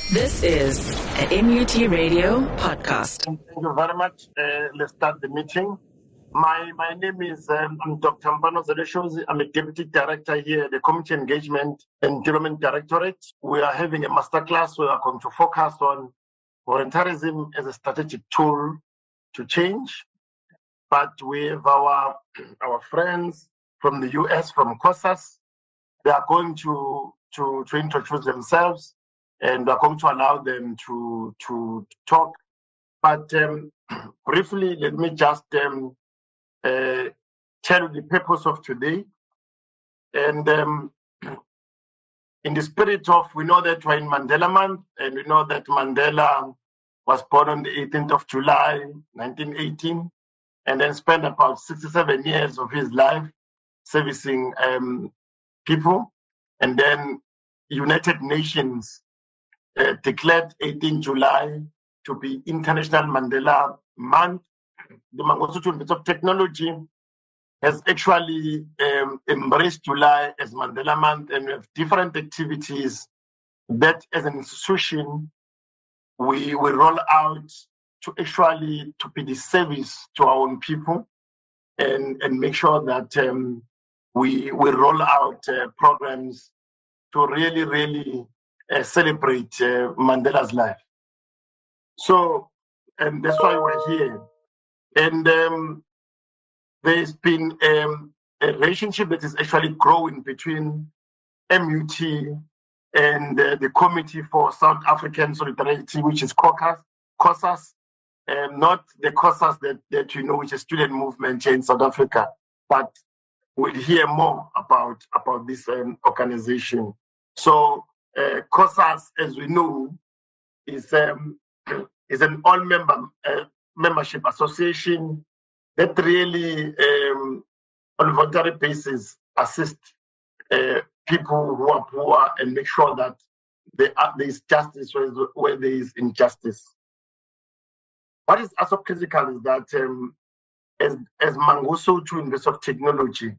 This is a MUT Radio podcast. Thank you very much. Let's start the meeting. My name is Dr. Mpano Zaleshozi. I'm a Deputy Director here at the Community Engagement and Development Directorate. We are having a masterclass. We are going to focus on volunteerism as a strategic tool to change. But we have our friends from the US, from COSAS. They are going to introduce themselves, and we're going to allow them to talk. But briefly, let me just tell you the purpose of today. And in the spirit of, we know that we're in Mandela Month, and we know that Mandela was born on the 18th of July, 1918, and then spent about 67 years of his life servicing people. And then United Nations declared 18 July to be International Mandela Month. The Mangosuthu University of Technology has actually embraced July as Mandela Month, and we have different activities that as an institution we will roll out to actually to be the service to our own people and make sure that we will roll out programs to really celebrate Mandela's life. So, and that's why we're here. And there's been a relationship that is actually growing between MUT and the Committee for South African Solidarity, which is COSAS, not the COSAS that you know, which is student movement here in South Africa, but we'll hear more about this organization. So COSAS, as we know, is an all-membership association that really, on a voluntary basis, assist people who are poor and make sure that there is justice where there is injustice. What is also critical is that as Mangosuthu University of Technology,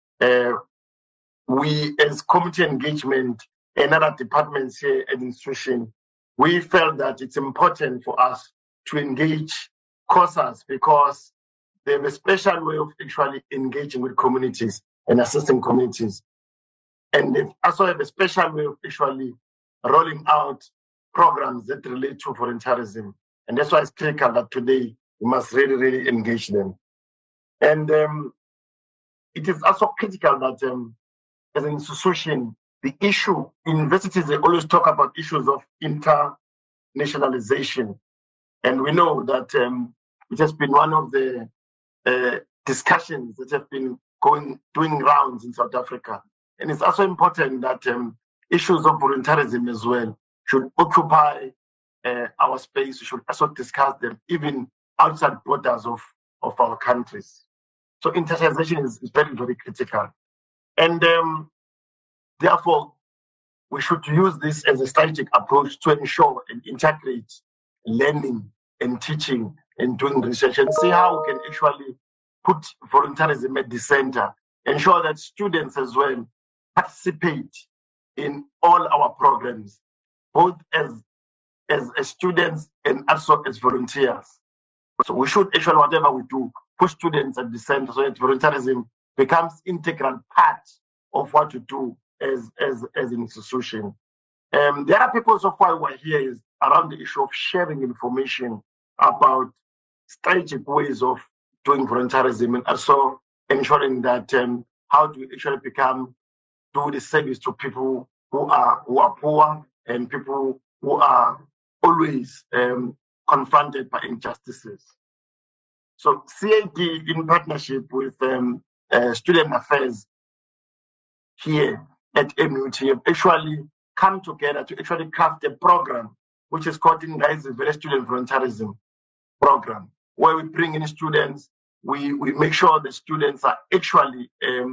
we as community engagement and other departments here at the institution, we felt that it's important for us to engage COSAS because they have a special way of actually engaging with communities and assisting communities. And they also have a special way of actually rolling out programs that relate to volunteerism. And that's why it's critical that today we must really engage them. And it is also critical that as an institution, the issue, universities, they always talk about issues of internationalization. And we know that it has been one of the discussions that have been doing rounds in South Africa. And it's also important that issues of volunteerism as well should occupy our space. We should also discuss them even outside borders of our countries. So internationalization is very critical. And therefore, we should use this as a strategic approach to ensure and integrate learning and teaching and doing research and see how we can actually put volunteerism at the center, ensure that students as well participate in all our programs, both as students and also as volunteers. So we should actually, whatever we do, put students at the center so that volunteerism becomes integral part of what we do as an institution. The other purpose of why we're here is around the issue of sharing information about strategic ways of doing volunteerism and also ensuring that how do we actually do the service to people who are poor and people who are always confronted by injustices. So CAD, in partnership with Student Affairs here at MUT, have actually come together to actually craft a program which is called Rise Vele Student Volunteerism Program, where we bring in students, we make sure the students are actually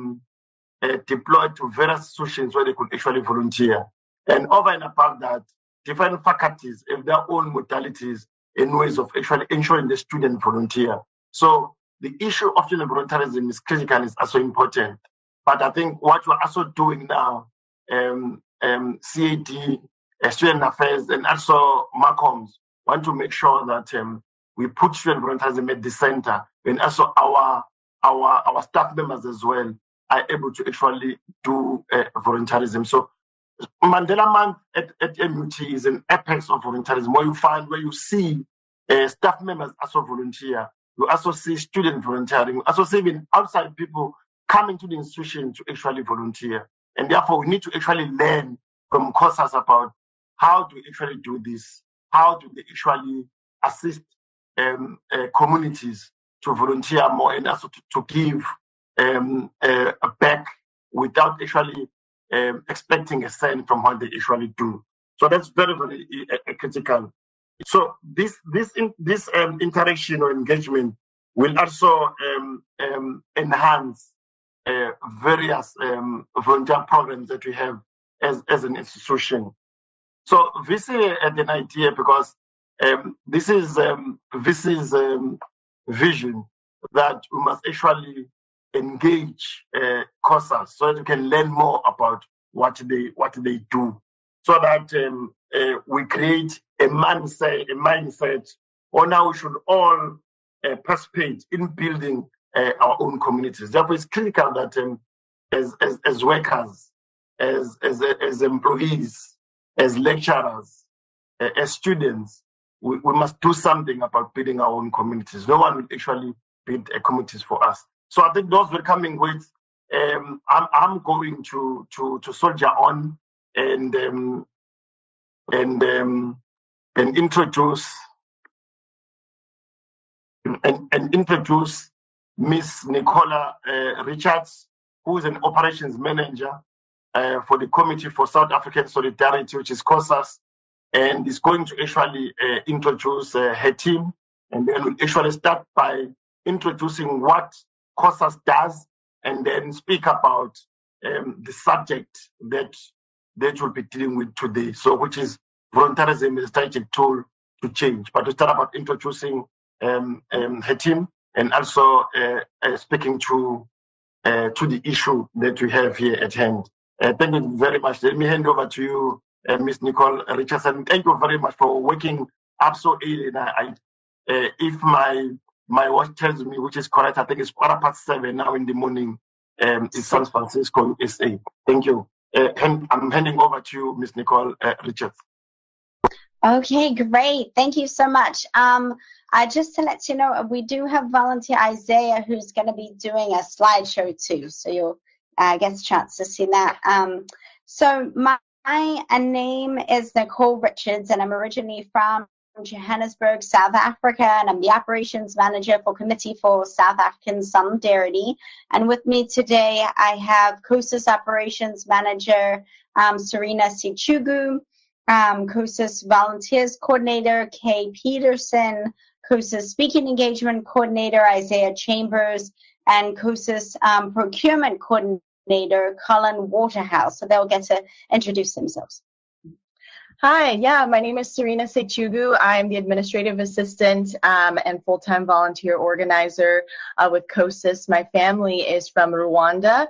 deployed to various institutions where they could actually volunteer. And over and above that, different faculties have their own modalities and ways of actually ensuring the student volunteer. So the issue of student volunteerism is critical, is also important. But I think what we're also doing now, CAD Student Affairs, and also Marcoms want to make sure that we put student volunteerism at the center, and also our staff members as well are able to actually do volunteerism. So Mandela Month at MUT is an apex of volunteerism, where you see staff members also volunteer. You also see student volunteering. You also see even outside people coming to the institution to actually volunteer. And therefore, we need to actually learn from COSAS about how to actually do this, how do they actually assist communities to volunteer more and also to give back without actually expecting a cent from what they actually do. So that's very, very critical. So this interaction or engagement will also enhance various volunteer programs that we have as an institution. So this is an idea because this is vision that we must actually engage COSAS so that we can learn more about what they do, so that we create a mindset on how we should all participate in building our own communities. Therefore, it's critical that as workers, as employees, as lecturers, as students, we must do something about building our own communities. No one will actually build communities for us. So I think those will come in with. I'm going to soldier on and introduce Miss Nicola Richards, who is an operations manager for the Committee for South African Solidarity, which is COSAS, and is going to actually introduce her team, and then we'll actually start by introducing what COSAS does, and then speak about the subject that we'll be dealing with today. So, which is volunteerism is a strategic tool to change. But to start about introducing her team and also speaking to the issue that we have here at hand. Thank you very much. Let me hand over to you, Ms. Nicole Richardson. Thank you very much for waking up so early. If my watch tells me, which is correct, I think it's 7:15 now in the morning in San Francisco, SA. Thank you. I'm handing over to you, Ms. Nicole Richards. Okay, great. Thank you so much. Just to let you know, we do have volunteer Isaiah who's going to be doing a slideshow too, so you'll get a chance to see that. So my name is Nicole Richards, and I'm originally from Johannesburg, South Africa, and I'm the operations manager for Committee for South African Solidarity. And with me today, I have COSAS operations manager Serena Sichugu, COSAS Volunteers Coordinator, Kay Peterson, COSAS Speaking Engagement Coordinator, Isaiah Chambers, and COSAS Procurement Coordinator, Colin Waterhouse. So they'll get to introduce themselves. Hi, my name is Serena Sechugu. I'm the administrative assistant and full-time volunteer organizer with COSAS. My family is from Rwanda,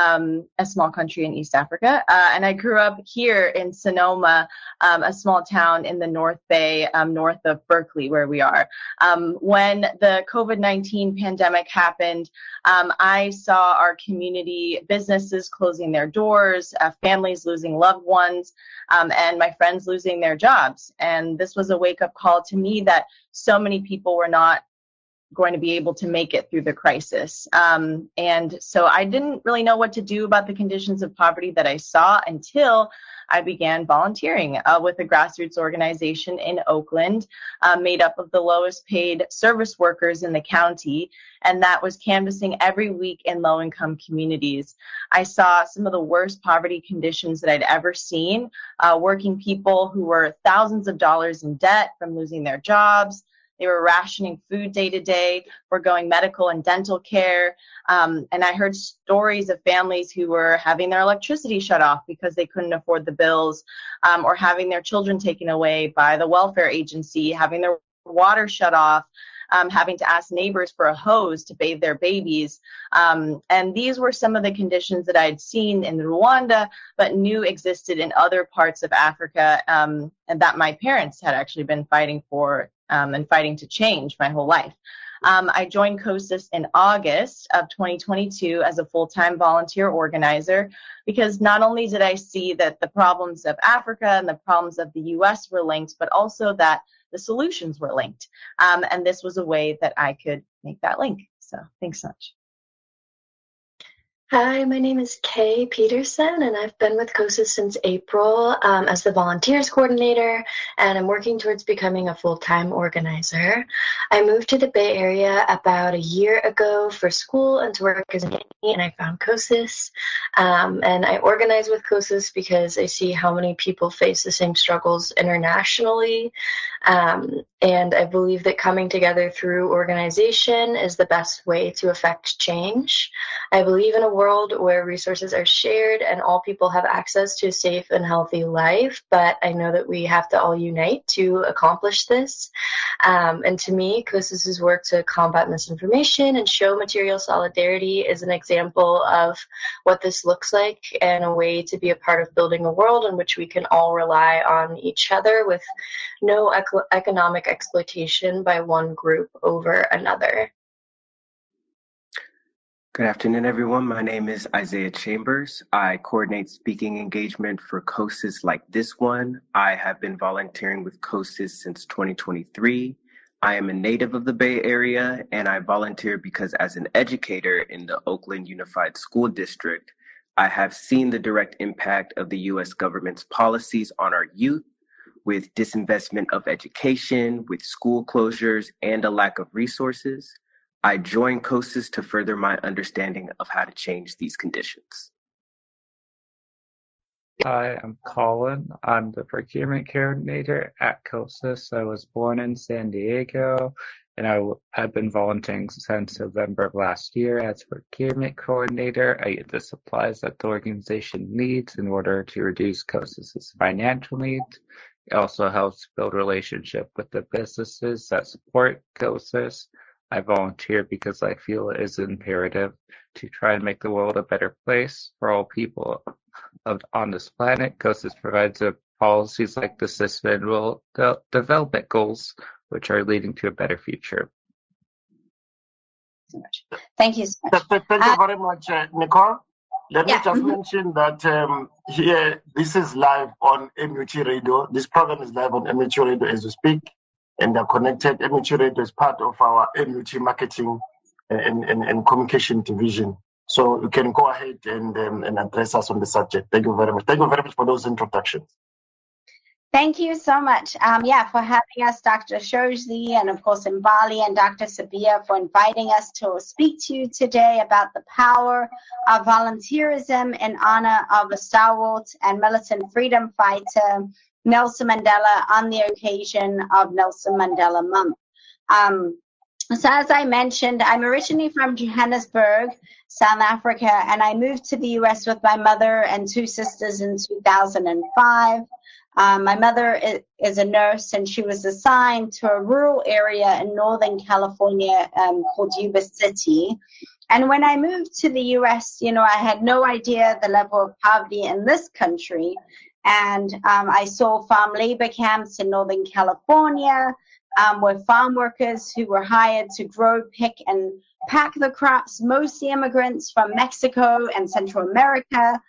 a small country in East Africa, and I grew up here in Sonoma, a small town in the North Bay, north of Berkeley, where we are. When the COVID-19 pandemic happened, I saw our community businesses closing their doors, families losing loved ones, and my friends losing their jobs. And this was a wake-up call to me that so many people were not going to be able to make it through the crisis. And so I didn't really know what to do about the conditions of poverty that I saw until I began volunteering with a grassroots organization in Oakland, made up of the lowest paid service workers in the county, and that was canvassing every week in low-income communities. I saw some of the worst poverty conditions that I'd ever seen, working people who were thousands of dollars in debt from losing their jobs. They were rationing food day to day, foregoing medical and dental care. And I heard stories of families who were having their electricity shut off because they couldn't afford the bills, or having their children taken away by the welfare agency, having their water shut off. having to ask neighbors for a hose to bathe their babies. And these were some of the conditions that I'd seen in Rwanda, but knew existed in other parts of Africa, and that my parents had actually been fighting for and fighting to change my whole life. I joined COSIS in August of 2022 as a full-time volunteer organizer, because not only did I see that the problems of Africa and the problems of the U.S. were linked, but also that the solutions were linked. And this was a way that I could make that link. So thanks so much. Hi, my name is Kay Peterson, and I've been with COSIS since April as the volunteers coordinator, and I'm working towards becoming a full-time organizer. I moved to the Bay Area about a year ago for school and to work as a nanny, and I found COSIS. And I organize with COSIS because I see how many people face the same struggles internationally, and I believe that coming together through organization is the best way to affect change. I believe in a world where resources are shared and all people have access to a safe and healthy life, but I know that we have to all unite to accomplish this. And to me, COSIS's work to combat misinformation and show material solidarity is an example of what this looks like and a way to be a part of building a world in which we can all rely on each other with no economic exploitation by one group over another. Good afternoon, everyone. My name is Isaiah Chambers. I coordinate speaking engagement for COSIS like this one. I have been volunteering with COSIS since 2023. I am a native of the Bay Area, and I volunteer because as an educator in the Oakland Unified School District, I have seen the direct impact of the U.S. government's policies on our youth, with disinvestment of education, with school closures, and a lack of resources. I joined COSIS to further my understanding of how to change these conditions. Hi, I'm Colin. I'm the procurement coordinator at COSIS. I was born in San Diego, and I've been volunteering since November of last year as procurement coordinator. I get the supplies that the organization needs in order to reduce COSIS's financial needs. It also helps build relationship with the businesses that support COSIS. I volunteer because I feel it is imperative to try and make the world a better place for all people on this planet. COSIS provides policies like the Sustainable Development Goals, which are leading to a better future. Thank you so much. Thank you very much, Nicole. Let me just mention that here, this is live on MUT Radio. This program is live on MUT Radio as we speak, and they're connected. MUT Radio is part of our MUT marketing and communication division. So you can go ahead and address us on the subject. Thank you very much. Thank you very much for those introductions. Thank you so much, for having us, Dr. Shoji, and of course Mbali and Dr. Sabia for inviting us to speak to you today about the power of volunteerism in honor of a stalwart and militant freedom fighter, Nelson Mandela, on the occasion of Nelson Mandela Month. So as I mentioned, I'm originally from Johannesburg, South Africa, and I moved to the U.S. with my mother and two sisters in 2005. My mother is a nurse, and she was assigned to a rural area in Northern California called Yuba City. And when I moved to the U.S., I had no idea the level of poverty in this country. And I saw farm labor camps in Northern California with farm workers who were hired to grow, pick, and pack the crops, mostly immigrants from Mexico and Central America.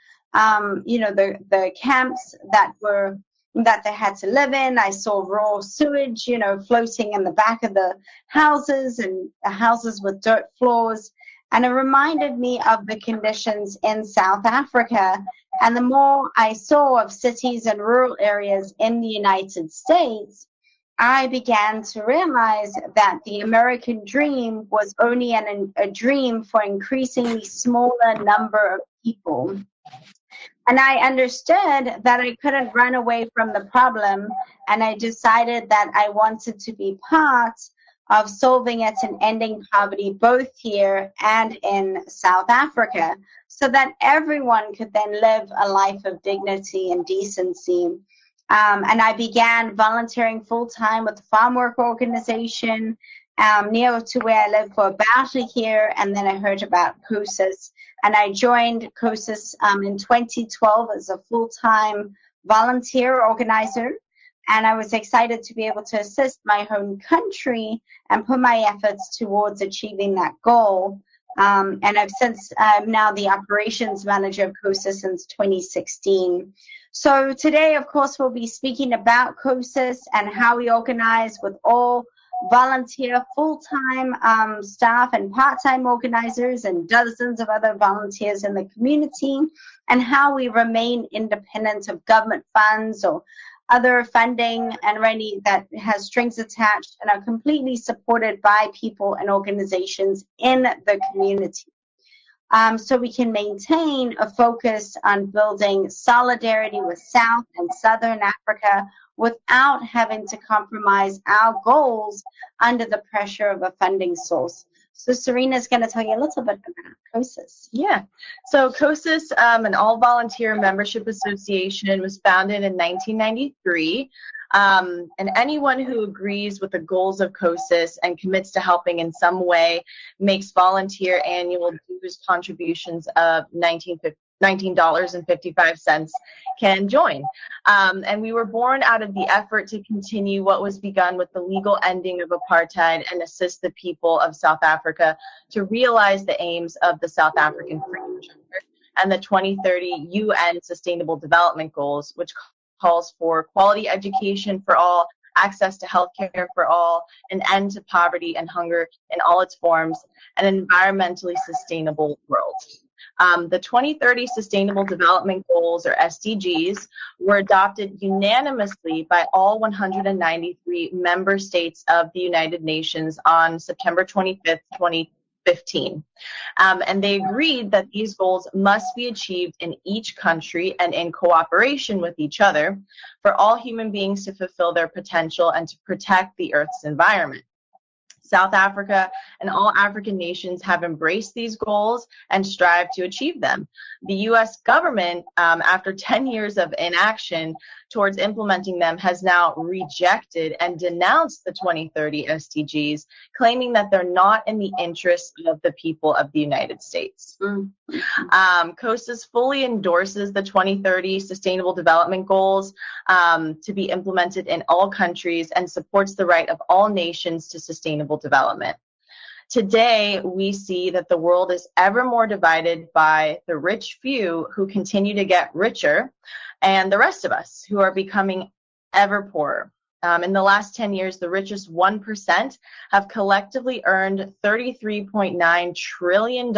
The camps that they had to live in. I saw raw sewage, floating in the back of the houses, and houses with dirt floors. And it reminded me of the conditions in South Africa. And the more I saw of cities and rural areas in the United States, I began to realize that the American dream was only a dream for an increasingly smaller number of people. And I understood that I couldn't run away from the problem, and I decided that I wanted to be part of solving it and ending poverty both here and in South Africa, so that everyone could then live a life of dignity and decency. And I began volunteering full-time with the Farm Work Organization, near to where I live for about a year, and then I heard about COSIS, and I joined COSIS in 2012 as a full-time volunteer organizer, and I was excited to be able to assist my home country and put my efforts towards achieving that goal. And I've since now the operations manager of COSIS since 2016. So today, of course, we'll be speaking about COSIS and how we organize with all volunteer full-time staff and part-time organizers and dozens of other volunteers in the community, and how we remain independent of government funds or other funding and any that has strings attached, and are completely supported by people and organizations in the community. So we can maintain a focus on building solidarity with South and Southern Africa without having to compromise our goals under the pressure of a funding source. So Serena is going to tell you a little bit about COSIS. Yeah. So COSIS, an all-volunteer membership association, was founded in 1993. And anyone who agrees with the goals of COSIS and commits to helping in some way makes volunteer annual dues contributions of $19.55 can join. And we were born out of the effort to continue what was begun with the legal ending of apartheid and assist the people of South Africa to realize the aims of the South African Freedom Charter and the 2030 UN Sustainable Development Goals, which calls for quality education for all, access to health care for all, an end to poverty and hunger in all its forms, and an environmentally sustainable world. The 2030 Sustainable Development Goals, or SDGs, were adopted unanimously by all 193 member states of the United Nations on September 25th, 2015. And they agreed that these goals must be achieved in each country and in cooperation with each other for all human beings to fulfill their potential and to protect the Earth's environment. South Africa and all African nations have embraced these goals and strive to achieve them. The U.S. government, after 10 years of inaction towards implementing them, has now rejected and denounced the 2030 SDGs, claiming that they're not in the interest of the people of the United States. COSIS fully endorses the 2030 Sustainable Development Goals to be implemented in all countries and supports the right of all nations to sustainable development. Today, we see that the world is ever more divided by the rich few who continue to get richer and the rest of us who are becoming ever poorer. In the last 10 years, the richest 1% have collectively earned $33.9 trillion,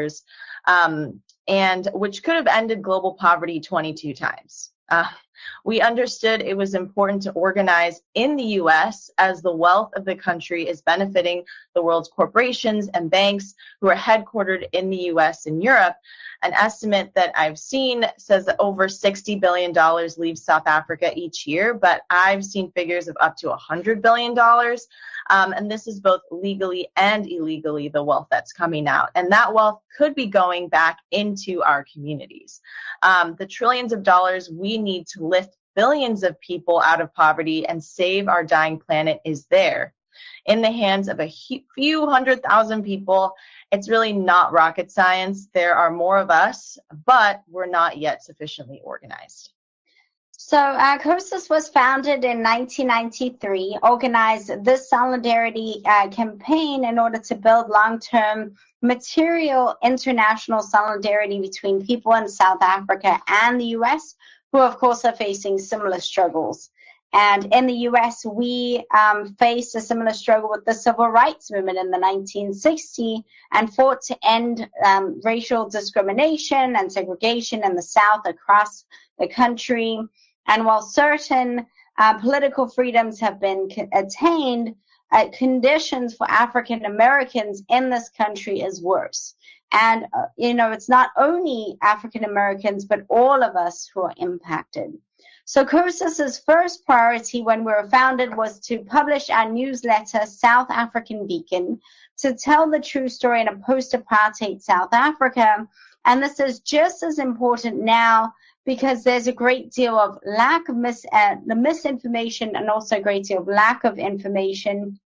and which could have ended global poverty 22 times. We understood it was important to organize in the U.S. as the wealth of the country is benefiting the world's corporations and banks who are headquartered in the U.S. and Europe. An estimate that I've seen says that over $60 billion leaves South Africa each year, but I've seen figures of up to $100 billion. And this is both legally and illegally the wealth that's coming out. And that wealth could be going back into our communities. The trillions of dollars we need to lift billions of people out of poverty and save our dying planet is there in the hands of a few 100,000 people. It's really not rocket science. There are more of us, but we're not yet sufficiently organized. So COSIS was founded in 1993, organized this solidarity campaign in order to build long-term material international solidarity between people in South Africa and the U.S., who of course are facing similar struggles. And in the U.S., we faced a similar struggle with the civil rights movement in the 1960s and fought to end racial discrimination and segregation in the South across the country. And while certain political freedoms have been attained, conditions for African Americans in this country is worse. And, it's not only African Americans, but all of us who are impacted. So COSIS's first priority when we were founded was to publish our newsletter, South African Beacon, to tell the true story in a post-apartheid South Africa. And this is just as important now because there's a great deal of lack of misinformation and also a great deal of lack of information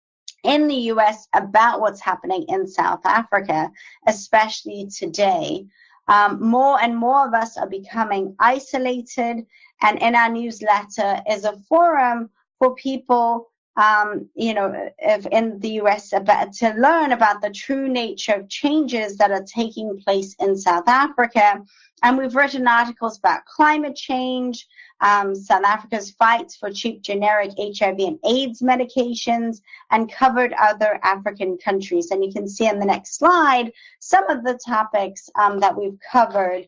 in the US about what's happening in South Africa, especially today. More and more of us are becoming isolated, and in our newsletter is a forum for people, if in the US to learn about the true nature of changes that are taking place in South Africa. And we've written articles about climate change, South Africa's fights for cheap generic HIV and AIDS medications, and covered other African countries. And you can see in the next slide some of the topics that we've covered.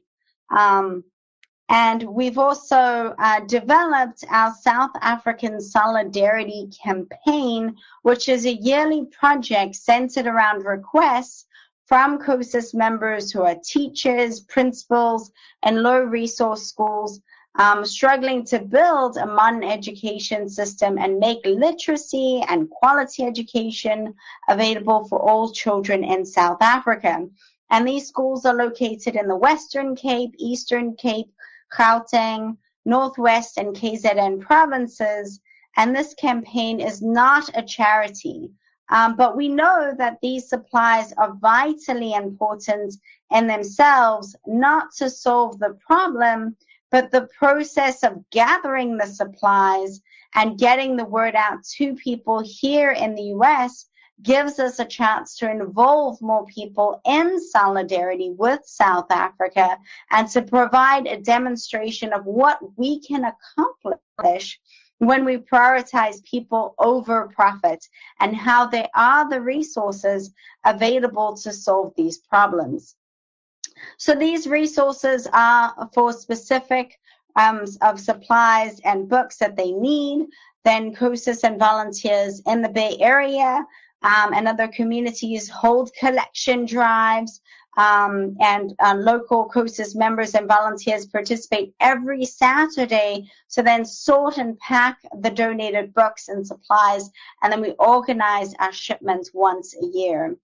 And we've also developed our South African Solidarity Campaign, which is a yearly project centered around requests from COSAS members who are teachers, principals, and low-resource schools struggling to build a modern education system and make literacy and quality education available for all children in South Africa. And these schools are located in the Western Cape, Eastern Cape, Gauteng, Northwest, and KZN provinces. And this campaign is not a charity. But we know that these supplies are vitally important in themselves, not to solve the problem, but the process of gathering the supplies and getting the word out to people here in the US gives us a chance to involve more people in solidarity with South Africa and to provide a demonstration of what we can accomplish when we prioritize people over profit and how there are the resources available to solve these problems. So these resources are for specific of supplies and books that they need. Then COSAS and volunteers in the Bay Area and other communities hold collection drives. And local COSAS members and volunteers participate every Saturday to then sort and pack the donated books and supplies, and then we organize our shipments once a year.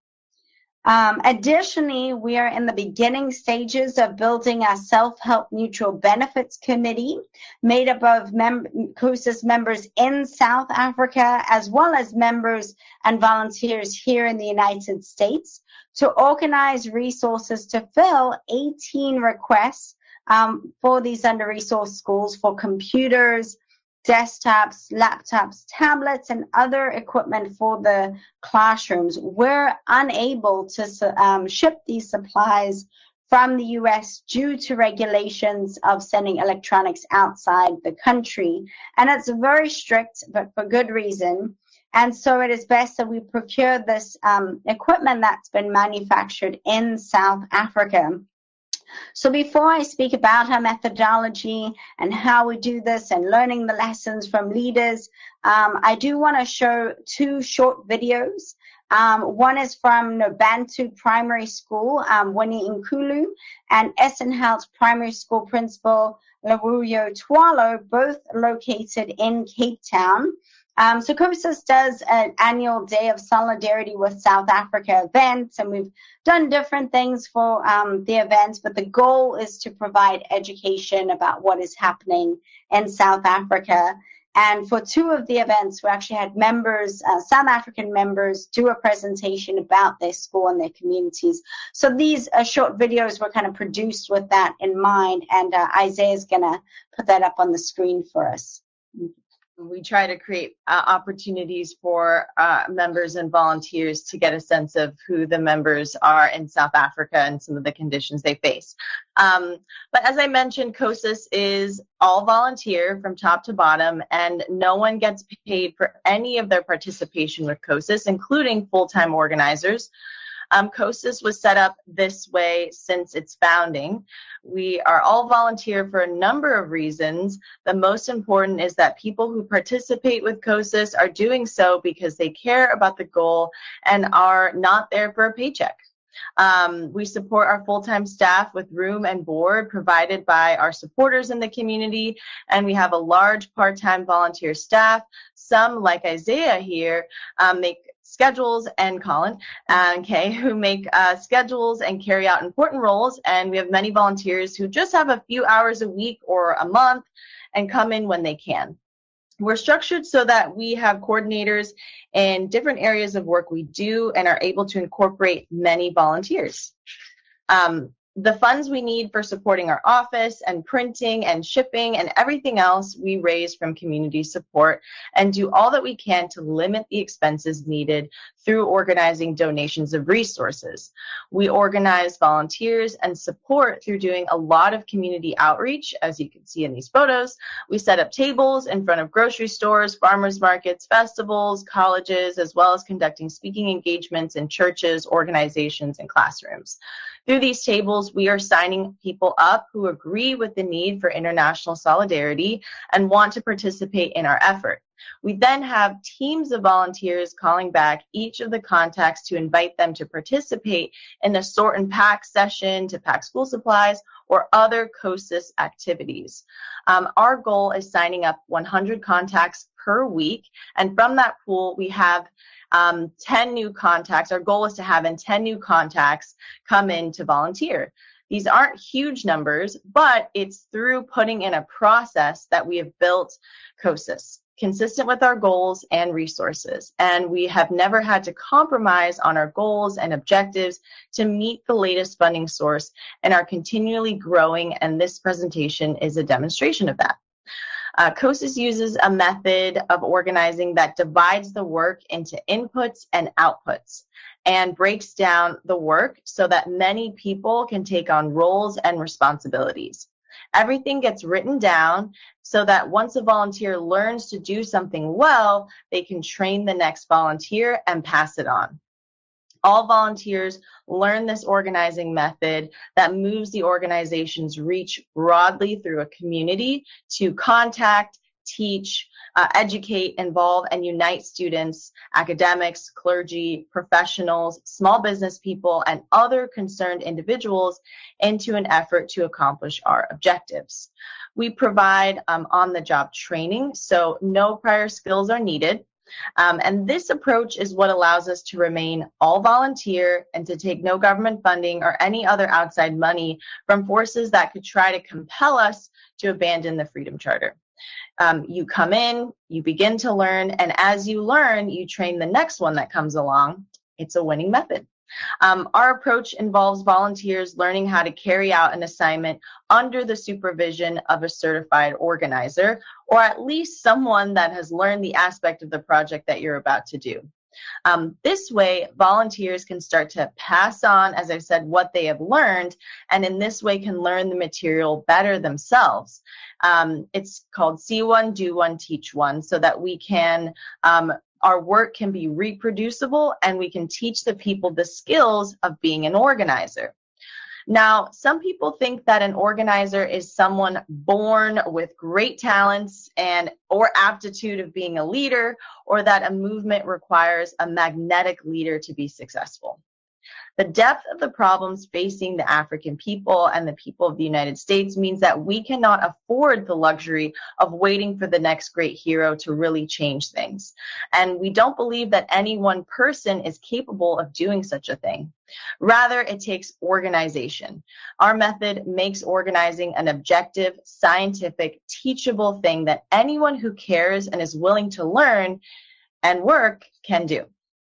Additionally, we are in the beginning stages of building our self-help mutual benefits committee made up of COSAS members in South Africa as well as members and volunteers here in the United States to organize resources to fill 18 requests for these under-resourced schools for computers, desktops, laptops, tablets, and other equipment for the classrooms. We're unable to ship these supplies from the U.S. due to regulations of sending electronics outside the country. And it's very strict, but for good reason. And so it is best that we procure this equipment that's been manufactured in South Africa. So before I speak about our methodology and how we do this and learning the lessons from leaders, I do want to show two short videos. One is from Nobantu Primary School, Winnie Nkulu, and Essenhout Primary School Principal Laruyo Twalo, both located in Cape Town. So COSAS does an annual Day of Solidarity with South Africa event, and we've done different things for the events, but the goal is to provide education about what is happening in South Africa. And for two of the events, we actually had members, South African members, do a presentation about their school and their communities. So these short videos were kind of produced with that in mind, and Isaiah's going to put that up on the screen for us. We try to create opportunities for members and volunteers to get a sense of who the members are in South Africa and some of the conditions they face. But as I mentioned, COSAS is all volunteer from top to bottom, and no one gets paid for any of their participation with COSAS, including full-time organizers. COSAS was set up this way since its founding. We are all volunteer for a number of reasons. The most important is that people who participate with COSAS are doing so because they care about the goal and are not there for a paycheck. We support our full-time staff with room and board provided by our supporters in the community, and we have a large part-time volunteer staff. Some, like Isaiah here, make schedules, and Colin, who make schedules and carry out important roles. And we have many volunteers who just have a few hours a week or a month and come in when they can. We're structured so that we have coordinators in different areas of work we do and are able to incorporate many volunteers. The funds we need for supporting our office and printing and shipping and everything else we raise from community support and do all that we can to limit the expenses needed through organizing donations of resources. We organize volunteers and support through doing a lot of community outreach, as you can see in these photos. We set up tables in front of grocery stores, farmers markets, festivals, colleges, as well as conducting speaking engagements in churches, organizations, and classrooms. Through these tables, we are signing people up who agree with the need for international solidarity and want to participate in our effort. We then have teams of volunteers calling back each of the contacts to invite them to participate in a sort and pack session, to pack school supplies, or other COSIS activities. Our goal is signing up 100 contacts per week, and from that pool, we have 10 new contacts. Our goal is to have 10 new contacts come in to volunteer. These aren't huge numbers, but it's through putting in a process that we have built COSIS, consistent with our goals and resources. And we have never had to compromise on our goals and objectives to meet the latest funding source and are continually growing, and this presentation is a demonstration of that. COSIS uses a method of organizing that divides the work into inputs and outputs and breaks down the work so that many people can take on roles and responsibilities. Everything gets written down so that once a volunteer learns to do something well, they can train the next volunteer and pass it on. All volunteers learn this organizing method that moves the organization's reach broadly through a community to contact, teach, educate, involve, and unite students, academics, clergy, professionals, small business people, and other concerned individuals into an effort to accomplish our objectives. We provide on-the-job training, so no prior skills are needed. And this approach is what allows us to remain all volunteer and to take no government funding or any other outside money from forces that could try to compel us to abandon the Freedom Charter. You come in, you begin to learn, and as you learn, you train the next one that comes along. It's a winning method. Our approach involves volunteers learning how to carry out an assignment under the supervision of a certified organizer, or at least someone that has learned the aspect of the project that you're about to do. This way, volunteers can start to pass on, as I said, what they have learned, and in this way can learn the material better themselves. It's called See One, Do One, Teach One, so that we can our work can be reproducible and we can teach the people the skills of being an organizer. Now, some people think that an organizer is someone born with great talents or aptitude of being a leader, or that a movement requires a magnetic leader to be successful. The depth of the problems facing the African people and the people of the United States means that we cannot afford the luxury of waiting for the next great hero to really change things. And we don't believe that any one person is capable of doing such a thing. Rather, it takes organization. Our method makes organizing an objective, scientific, teachable thing that anyone who cares and is willing to learn and work can do.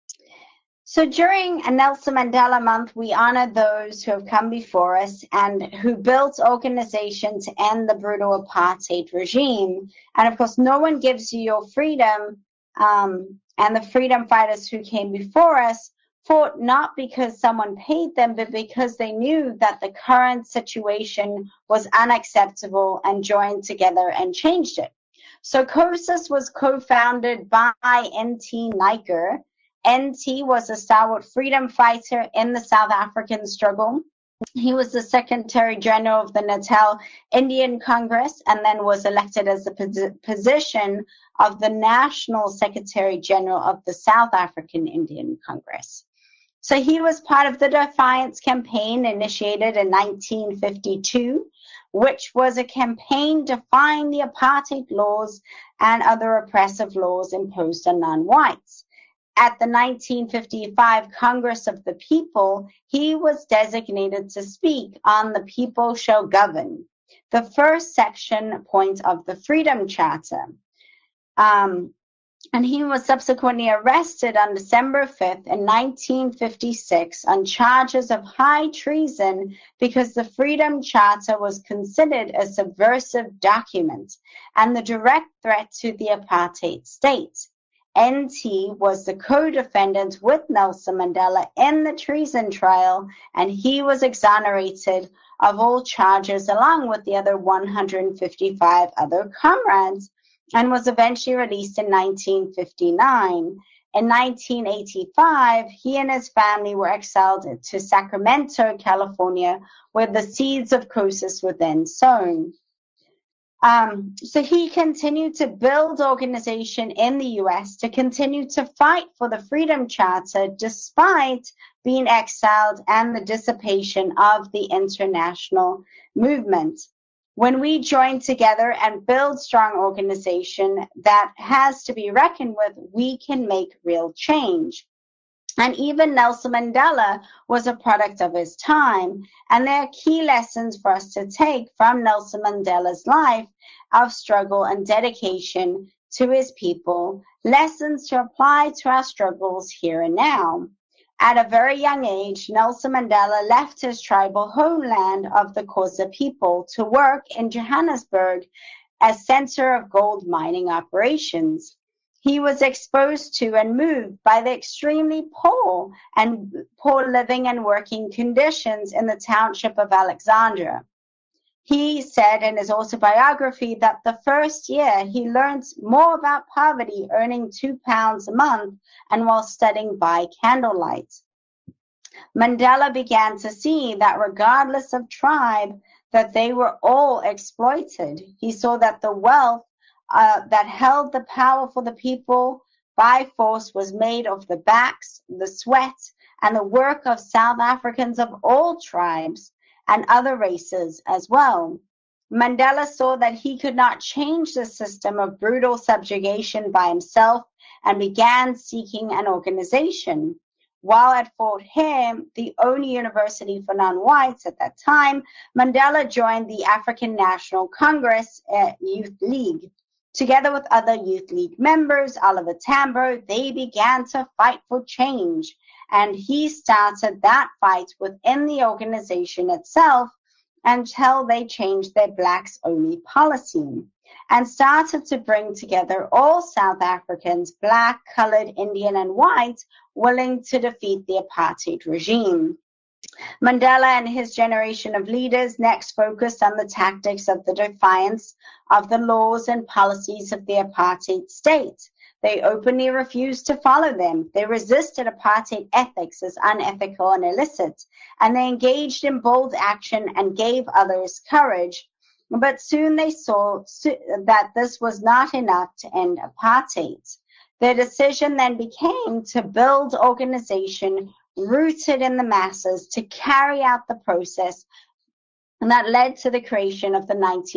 So during a Nelson Mandela Month, we honor those who have come before us and who built organizations to end the brutal apartheid regime. And of course, no one gives you your freedom, and the freedom fighters who came before us fought not because someone paid them, but because they knew that the current situation was unacceptable and joined together and changed it. So COSIS was co-founded by N.T. Naicker. NT was a stalwart freedom fighter in the South African struggle. He was the Secretary General of the Natal Indian Congress and then was elected as the position of the National Secretary General of the South African Indian Congress. So he was part of the Defiance Campaign initiated in 1952, which was a campaign defying the apartheid laws and other oppressive laws imposed on non-whites. At the 1955 Congress of the People, he was designated to speak on The People Shall Govern, the first section point of the Freedom Charter. And he was subsequently arrested on December 5th in 1956 on charges of high treason because the Freedom Charter was considered a subversive document and the direct threat to the apartheid state. NT was the co-defendant with Nelson Mandela in the treason trial, and he was exonerated of all charges along with the other 155 other comrades, and was eventually released in 1959. In 1985, he and his family were exiled to Sacramento, California, where the seeds of COSIS were then sown. So he continued to build organization in the U.S. to continue to fight for the Freedom Charter despite being exiled and the dissipation of the international movement. When we join together and build strong organization that has to be reckoned with, we can make real change. And even Nelson Mandela was a product of his time. And there are key lessons for us to take from Nelson Mandela's life of struggle and dedication to his people, lessons to apply to our struggles here and now. At a very young age, Nelson Mandela left his tribal homeland of the Xhosa people to work in Johannesburg as center of gold mining operations. He was exposed to and moved by the extremely poor living and working conditions in the township of Alexandra. He said in his autobiography that the first year he learned more about poverty, earning £2 a month, and while studying by candlelight. Mandela began to see that regardless of tribe, that they were all exploited. He saw that the wealth that held the power for the people by force was made of the backs, the sweat, and the work of South Africans of all tribes and other races as well. Mandela saw that he could not change the system of brutal subjugation by himself and began seeking an organization. While at Fort Hare, the only university for non-whites at that time, Mandela joined the African National Congress Youth League. Together with other Youth League members, Oliver Tambo, they began to fight for change. And he started that fight within the organization itself until they changed their blacks-only policy and started to bring together all South Africans, black, colored, Indian, and white, willing to defeat the apartheid regime. Mandela and his generation of leaders next focused on the tactics of the defiance of the laws and policies of the apartheid state. They openly refused to follow them. They resisted apartheid ethics as unethical and illicit, and they engaged in bold action and gave others courage. But soon they saw that this was not enough to end apartheid. Their decision then became to build organization rooted in the masses to carry out the process, and that led to the creation of the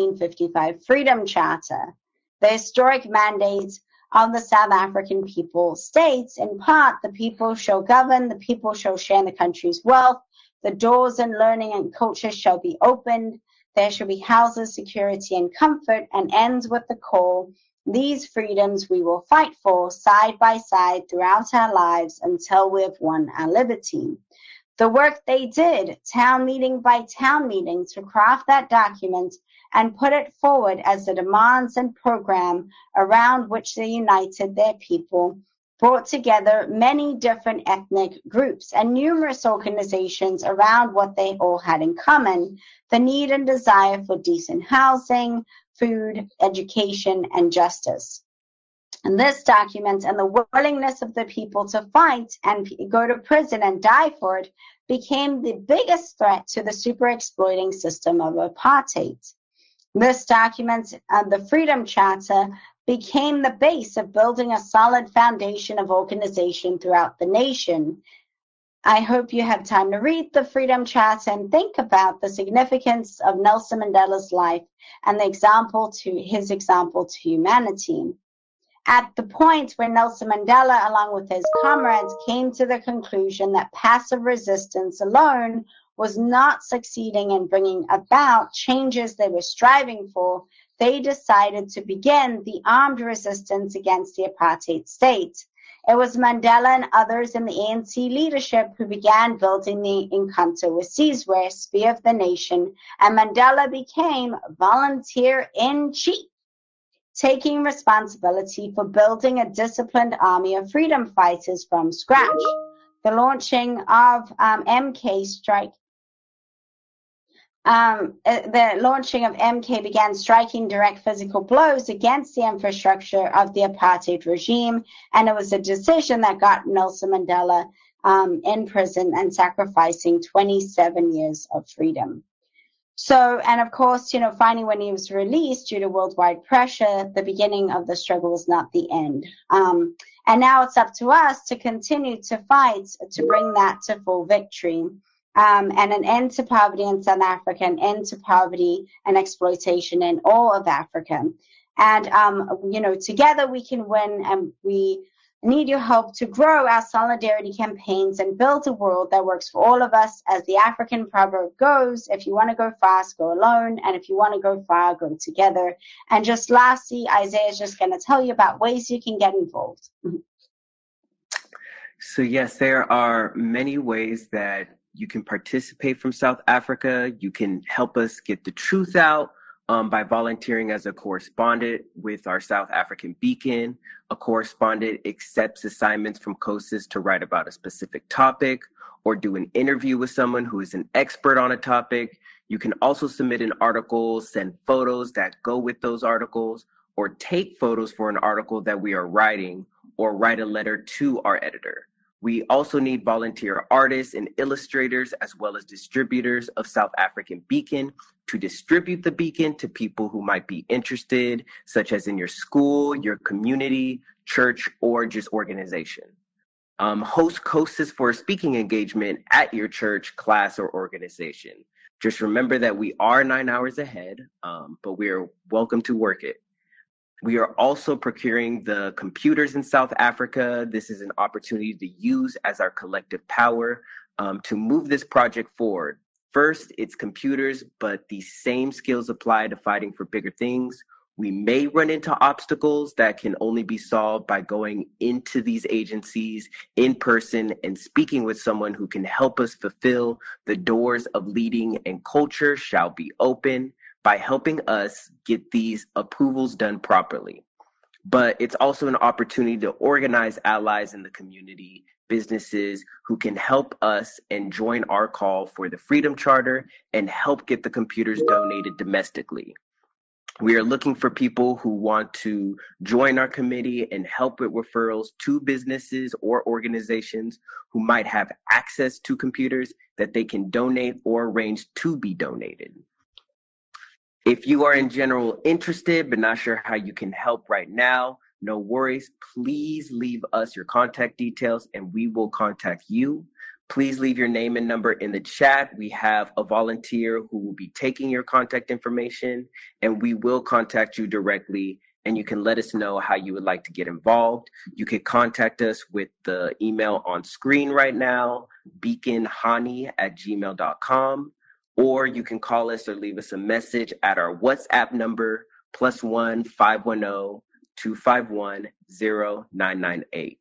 1955 Freedom Charter. The historic mandate of the South African people states, in part, the people shall govern, the people shall share in the country's wealth, the doors and learning and culture shall be opened, there shall be houses, security, and comfort, and ends with the call, these freedoms we will fight for side by side throughout our lives until we have won our liberty. The work they did, town meeting by town meeting, to craft that document and put it forward as the demands and program around which they united their people, brought together many different ethnic groups and numerous organizations around what they all had in common, the need and desire for decent housing, food, education, and justice. And this document and the willingness of the people to fight and go to prison and die for it became the biggest threat to the super exploiting system of apartheid. This document, the Freedom Charter, became the base of building a solid foundation of organization throughout the nation. I hope you have time to read the Freedom Charter and think about the significance of Nelson Mandela's life and his example to humanity. At the point where Nelson Mandela, along with his comrades, came to the conclusion that passive resistance alone was not succeeding in bringing about changes they were striving for, they decided to begin the armed resistance against the apartheid state. It was Mandela and others in the ANC leadership who began building the Inkatha Wesizwe, Spear of the Nation, and Mandela became volunteer-in-chief, taking responsibility for building a disciplined army of freedom fighters from scratch. The launching of MK began striking direct physical blows against the infrastructure of the apartheid regime, and it was a decision that got Nelson Mandela in prison and sacrificing 27 years of freedom. So, and of course, finally when he was released due to worldwide pressure, the beginning of the struggle was not the end. And now it's up to us to continue to fight to bring that to full victory. And an end to poverty in South Africa, an end to poverty and exploitation in all of Africa. And, together we can win, and we need your help to grow our solidarity campaigns and build a world that works for all of us. As the African proverb goes, if you want to go fast, go alone. And if you want to go far, go together. And just lastly, Isaiah is just going to tell you about ways you can get involved. So yes, there are many ways that you can participate from South Africa. You can help us get the truth out by volunteering as a correspondent with our South African Beacon. A correspondent accepts assignments from COSIS to write about a specific topic or do an interview with someone who is an expert on a topic. You can also submit an article, send photos that go with those articles, or take photos for an article that we are writing, or write a letter to our editor. We also need volunteer artists and illustrators, as well as distributors of South African Beacon, to distribute the Beacon to people who might be interested, such as in your school, your community, church, or just organization. Host COSIS for a speaking engagement at your church, class, or organization. Just remember that we are 9 hours ahead, but we are welcome to work it. We are also procuring the computers in South Africa. This is an opportunity to use as our collective power to move this project forward. First, it's computers, but these same skills apply to fighting for bigger things. We may run into obstacles that can only be solved by going into these agencies in person and speaking with someone who can help us fulfill the doors of leading, and culture shall be open, by helping us get these approvals done properly. But it's also an opportunity to organize allies in the community, businesses who can help us and join our call for the Freedom Charter and help get the computers donated domestically. We are looking for people who want to join our committee and help with referrals to businesses or organizations who might have access to computers that they can donate or arrange to be donated. If you are in general interested but not sure how you can help right now, no worries. Please leave us your contact details and we will contact you. Please leave your name and number in the chat. We have a volunteer who will be taking your contact information, and we will contact you directly, and you can let us know how you would like to get involved. You can contact us with the email on screen right now, beaconhani@gmail.com. Or you can call us or leave us a message at our WhatsApp number, +1 510 251 0998.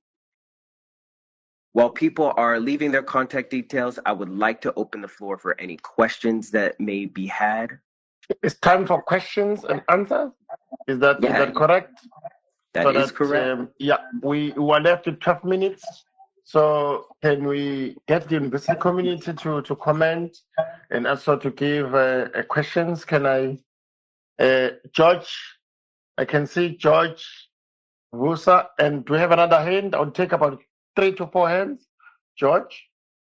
While people are leaving their contact details, I would like to open the floor for any questions that may be had. It's time for questions and answers. Is that correct? That is correct. We are left with 12 minutes. So can we get the university community to comment and also to give questions? Can I, George? I can see George Vusa, and do we have another hand? I'll take about 3 to 4 hands. George?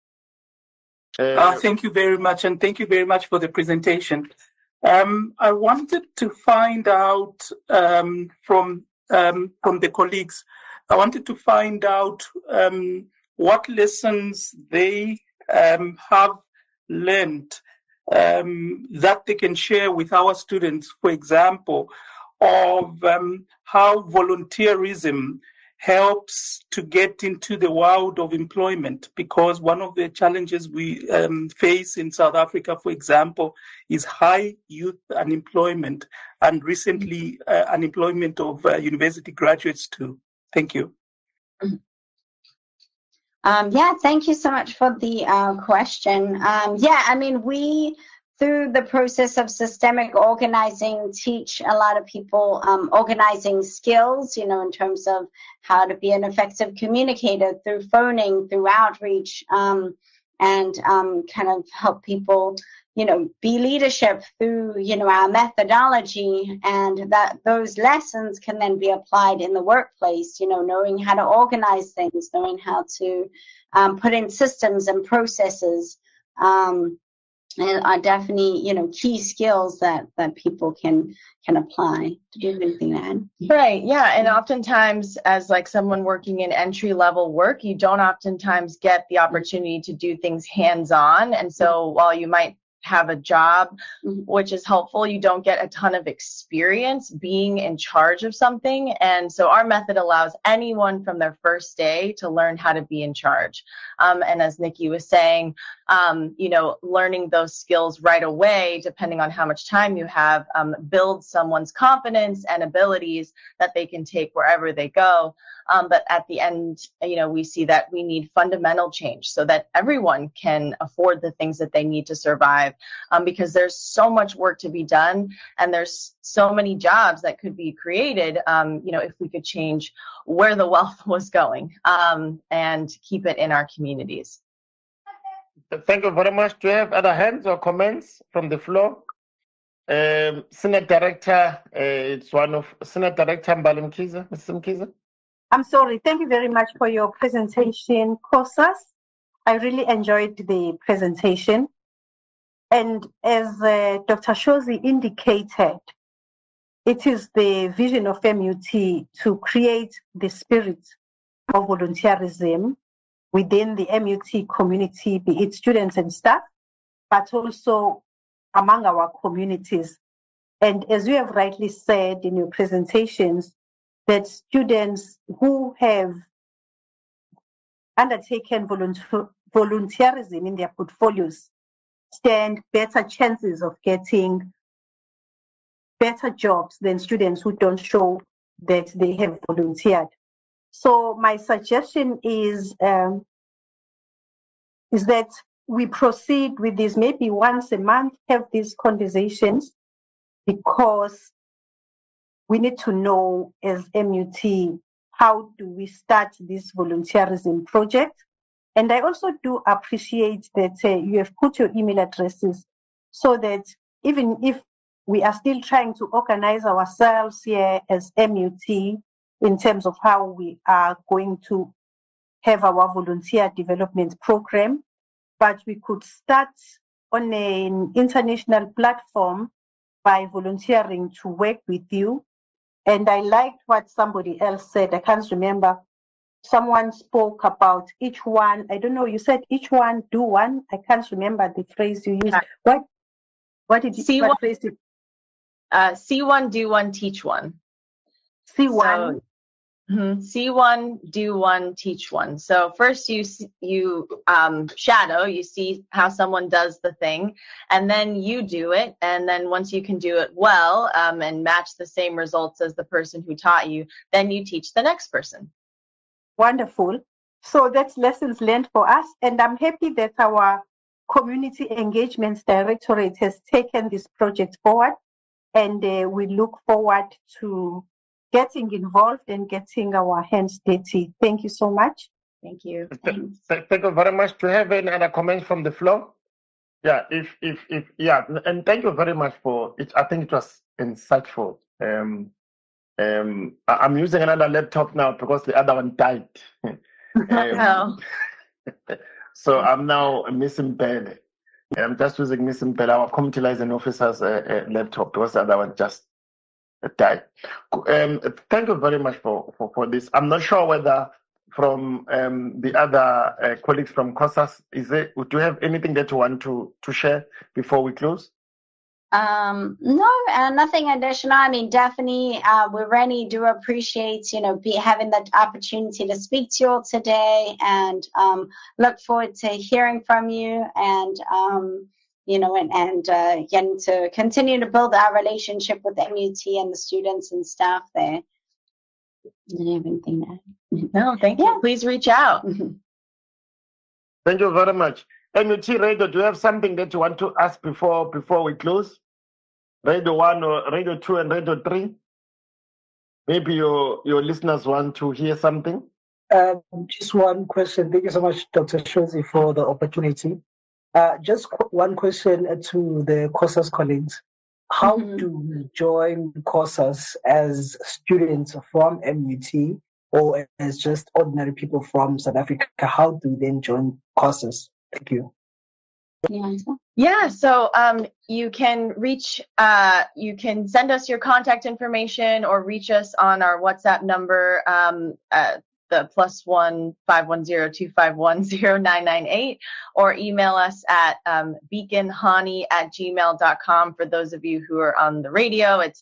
Thank you very much, and thank you very much for the presentation. I wanted to find out from the colleagues, I wanted to find out what lessons they have learned that they can share with our students, for example, of how volunteerism helps to get into the world of employment, because one of the challenges we face in South Africa, for example, is high youth unemployment, and recently unemployment of university graduates too. Thank you. Thank you so much for the question. We, through the process of systemic organizing, teach a lot of people organizing skills, in terms of how to be an effective communicator through phoning, through outreach, and kind of help people, be leadership through, our methodology, and that those lessons can then be applied in the workplace, knowing how to organize things, knowing how to put in systems and processes, and are definitely, key skills that people can apply. Do you have anything to add? Right. Yeah. And oftentimes, as like someone working in entry-level work, you don't oftentimes get the opportunity to do things hands-on. And so while you might have a job, which is helpful, you don't get a ton of experience being in charge of something. And so our method allows anyone from their first day to learn how to be in charge. And as Nikki was saying, learning those skills right away, depending on how much time you have, builds someone's confidence and abilities that they can take wherever they go. But at the end, we see that we need fundamental change so that everyone can afford the things that they need to survive, because there's so much work to be done, and there's so many jobs that could be created, if we could change where the wealth was going, and keep it in our communities. Thank you very much. Do you have other hands or comments from the floor? Senate Director, it's one of Senate Director Mbali Mkhize. Mr. Mkhize? I'm sorry. Thank you very much for your presentation, COSAS. I really enjoyed the presentation. And as Dr. Shozi indicated, it is the vision of MUT to create the spirit of volunteerism within the MUT community, be it students and staff, but also among our communities. And as you have rightly said in your presentations, that students who have undertaken volunteerism in their portfolios stand better chances of getting better jobs than students who don't show that they have volunteered. So my suggestion is that we proceed with this, maybe once a month, have these conversations, because we need to know as MUT, how do we start this volunteerism project? And I also do appreciate that you have put your email addresses, so that even if we are still trying to organize ourselves here as MUT in terms of how we are going to have our volunteer development program, but we could start on an international platform by volunteering to work with you. And I liked what somebody else said. I can't remember. Someone spoke about each one. I don't know. You said each one do one. I can't remember the phrase you used. What did you? What phrase did? See one, do one, teach one. See one. See one, do one, teach one. So first you shadow, you see how someone does the thing, and then you do it. And then once you can do it well, and match the same results as the person who taught you, then you teach the next person. Wonderful. So that's lessons learned for us. And I'm happy that our Community Engagements Directorate has taken this project forward. And we look forward to getting involved and getting our hands dirty. Thank you so much. Thank you. Thank you very much. Do you have any other comments from the floor? Yeah, and thank you very much for it. I think it was insightful. I'm using another laptop now because the other one died. So I'm now missing Pele. I'm just using missing Pele, our community liaison officer's laptop, because the other one just died. Thank you very much for this. I'm not sure whether from the other colleagues from COSAS, do you have anything that you want to share before we close? No, nothing additional. I mean, definitely, we really do appreciate, having the opportunity to speak to you all today, and look forward to hearing from you, and getting to continue to build our relationship with MUT and the students and staff there. Did you have anything to add? No, thank you. Please reach out. Thank you very much. MUT Radio, do you have something that you want to ask before we close? Radio 1 or Radio 2 and Radio 3? Maybe your listeners want to hear something? Just one question. Thank you so much, Dr. Shozi, for the opportunity. Just one question to the COSAS colleagues. How do we join COSAS as students from MUT or as just ordinary people from South Africa? How do we then join COSAS? Thank you. Yeah, so you can you can send us your contact information or reach us on our WhatsApp number, the +1 510-251-0998, or email us at beaconhani@gmail.com. For those of you who are on the radio, it's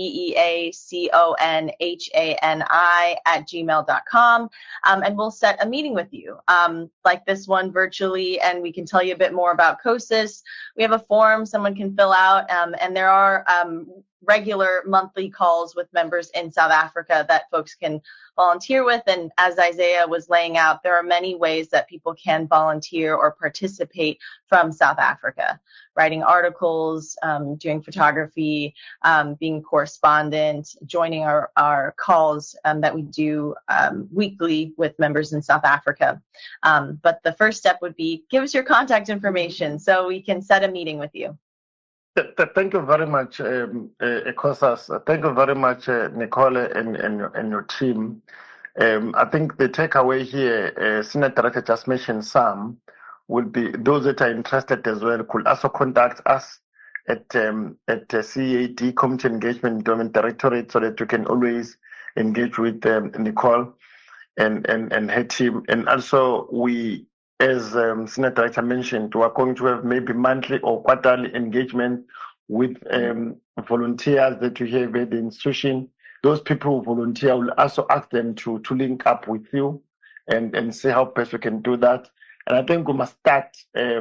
beaconhani@gmail.com, and we'll set a meeting with you, like this one virtually, and we can tell you a bit more about COSAS. We have a form someone can fill out, and there are regular monthly calls with members in South Africa that folks can volunteer with. And as Isaiah was laying out, there are many ways that people can volunteer or participate from South Africa: writing articles, doing photography, being a correspondent, joining our calls that we do weekly with members in South Africa. But the first step would be, give us your contact information so we can set a meeting with you. Thank you very much, COSAS. Thank you very much, Nicole and your team. I think the takeaway here, Senior Director just mentioned some, would be those that are interested as well could also contact us at CEAD, Community Engagement and Development Directorate, so that you can always engage with Nicole and her team. And also we, as Senior Director mentioned, we are going to have maybe monthly or quarterly engagement with volunteers that you have at the institution. Those people who volunteer, will also ask them to link up with you and see how best we can do that. And I think we must start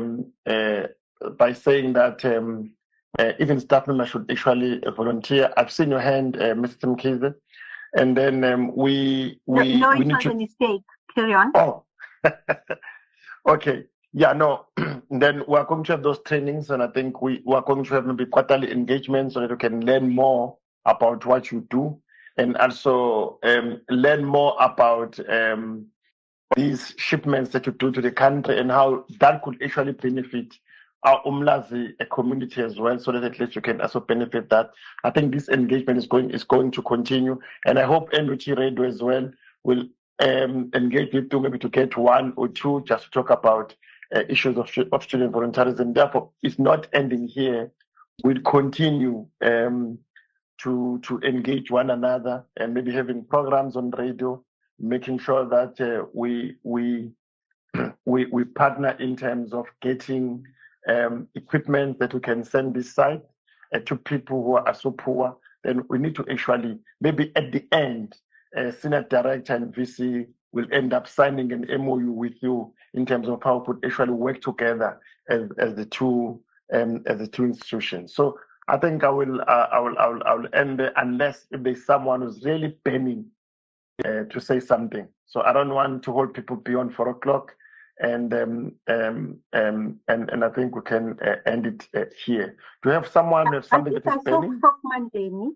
by saying that even staff members should actually volunteer. I've seen your hand, Mr. Mkhize. And then we need to... a mistake. Carry on. Oh. Okay. Yeah, no. Then we are going to have those trainings, and I think we are going to have maybe quarterly engagement so that you can learn more about what you do, and also learn more about these shipments that you do to the country and how that could actually benefit our Umlazi community as well, so that at least you can also benefit that. I think this engagement is going to continue, and I hope MUT Radio as well will engage with you, maybe to get one or two just to talk about issues of student volunteerism. Therefore, it's not ending here. We'll continue to engage one another and maybe having programs on radio, making sure that we partner in terms of getting equipment that we can send this site to people who are so poor. Then we need to actually, maybe at the end, Senior Director and VC will end up signing an MOU with you in terms of how we could actually work together as the two institutions. So I think I will end there, unless if there's someone who's really burning to say something. So I don't want to hold people beyond 4 o'clock, and I think we can end it here. Do you have someone who has something that is burning? Prof. Mandeni.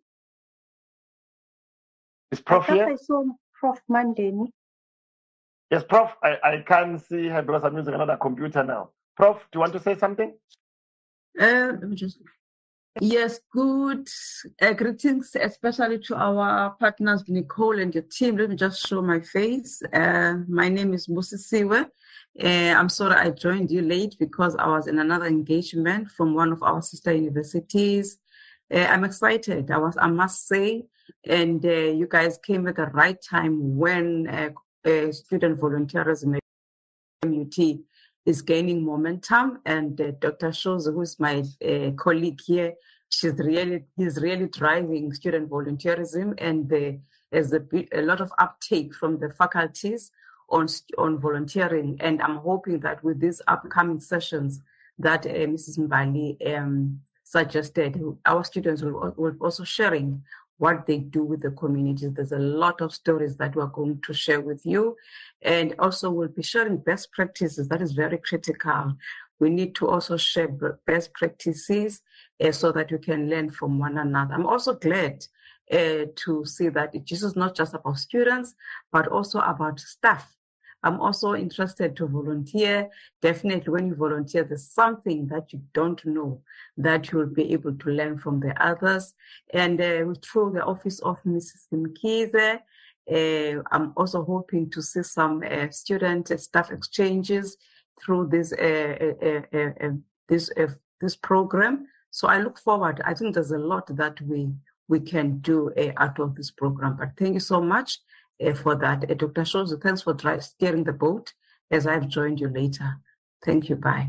Is Prof here? I saw Prof. Mandeni. Yes, Prof. I can't see her because I'm using another computer now. Prof, do you want to say something? Let me just... Yes, good. Greetings, especially to our partners, Nicole and your team. Let me just show my face. My name is Busisiwe. I'm sorry I joined you late because I was in another engagement from one of our sister universities. I'm excited, I must say, and you guys came at the right time when student volunteerism at MUT is gaining momentum, and Dr. Shozi, who is my colleague here, he's really driving student volunteerism, and there's a lot of uptake from the faculties on volunteering. And I'm hoping that with these upcoming sessions that Mrs. Mbali suggested, our students will also sharing what they do with the communities. There's a lot of stories that we're going to share with you, and also we'll be sharing best practices. That is very critical. We need to also share best practices so that we can learn from one another. I'm also glad to see that this is not just about students, but also about staff. I'm also interested to volunteer. Definitely when you volunteer, there's something that you don't know that you'll be able to learn from the others. And through the office of Mrs. Mkize, I'm also hoping to see some student staff exchanges through this program. So I look forward. I think there's a lot that we can do out of this program. But thank you so much for that. Dr. Shozi, thanks for steering the boat as I've joined you later. Thank you. Bye.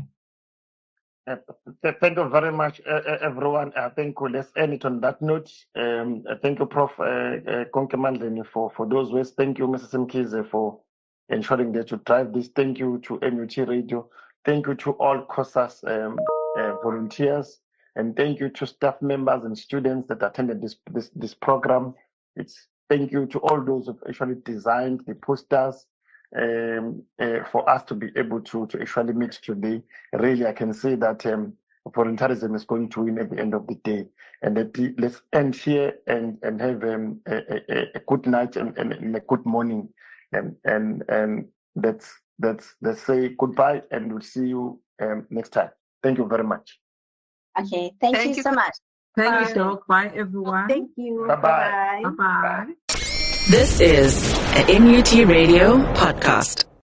Thank you very much, everyone. I think let's end it on that note. Thank you, Prof. Konkemandleni, for those words. Thank you, Mrs. Mkize, for ensuring that you drive this. Thank you to MUT Radio. Thank you to all COSAS volunteers. And thank you to staff members and students that attended this program. Thank you to all those who actually designed the posters for us to be able to actually meet today. Really, I can say that volunteerism is going to win at the end of the day. And let's end here and have a good night and a good morning. And let's say goodbye, and we'll see you next time. Thank you very much. Okay, thank you so much. Thank you, Doc. Bye, everyone. Thank you. Bye-bye. Bye-bye. This is a MUT Radio podcast.